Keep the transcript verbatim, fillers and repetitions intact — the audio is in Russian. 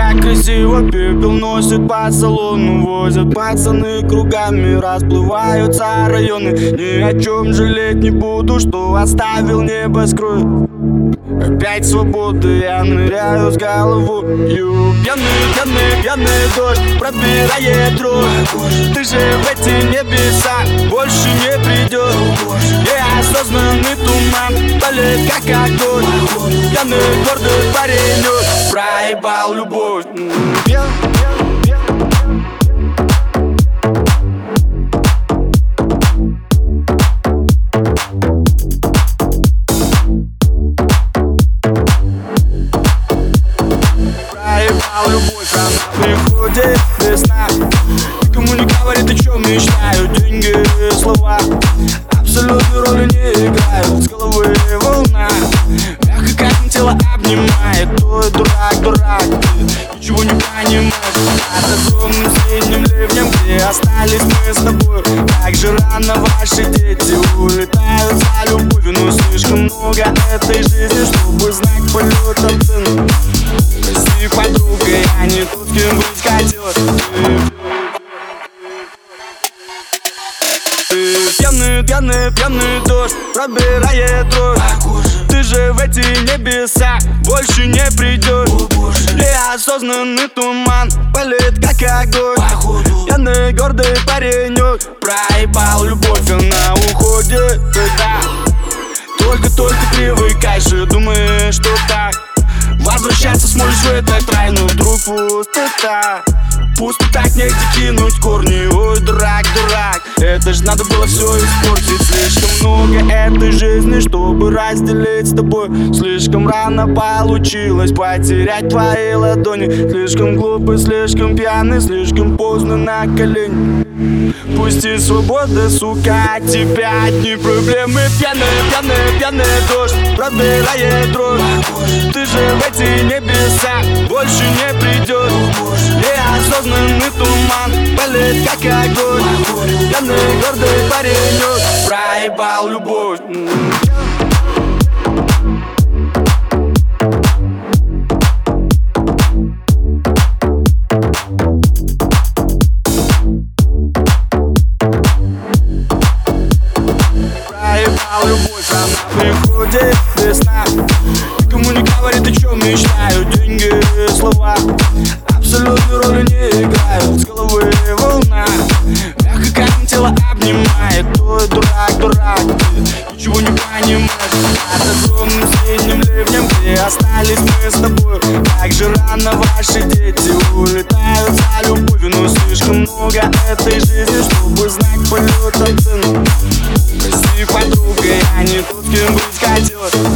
Как красиво пепел носит по салону, возят пацаны кругами, расплываются районы. Ни о чем жалеть не буду, что оставил небоскреб. Опять свободы, я ныряю с головою. Пьяный, пьяный, пьяный дождь пробирает дрожь. Ты же в эти небеса больше не придешь. Неосознанный туман болит как огонь. Пьяный, гордый паренек проебал любовь. Пьян, пьян, пьян. Любовь, она приходит весна. Никому не говорит, о чем мечтают. Деньги и слова абсолютной роли не играют. С головы волна мягко, как на тело обнимает. Твой дурак, дурак, ты ничего не понимаешь. Под огромным синим ливнем, где остались мы с тобой. Как же рано ваши дети улетают за любовью. Но слишком много этой жизни, чтобы знать полетом цену. Прости, подруга, я не тот, с кем быть хотела. Ты пьяный, пьяный, пьяный дождь пробирает дрожь. Ты же в эти небеса больше не придешь. Неосознанный туман болит как огонь. Пьяный, гордый паренек проебал любовь, она уходит тогда. Только-только привыкаешь и думаешь, что так возвращаться сможешь в этот рай, но вдруг пустота. Пусто так негде кинуть корни. Ой, дурак, дурак, это ж надо было все испортить. Слишком много этой жизни, чтобы разделить с тобой. Слишком рано получилось потерять твои ладони. Слишком глупый, слишком пьяный, слишком поздно на колени. Пусти свобода, сука, от тебя одни проблемы. Пьяный, пьяный, пьяный дождь пробирает дрожь. Ты же в эти небеса больше не придешь. Неосознанный туман болит как огонь. Пьяный, гордый паренек проебал любовь. Любовь, она приходит весна. Никому не говорит, о чем мечтают. Деньги и слова абсолютной роли не играют. С головы волна мягко, как на тело обнимает. Твой дурак, дурак, ты ничего не понимаешь. Под огромным синим ливнем, где остались мы с тобой. Как же рано ваши дети улетают за любовью. Но слишком много этой жизни, чтобы знать полетом цену. Прости, подруга, я не тот, с кем быть хотела.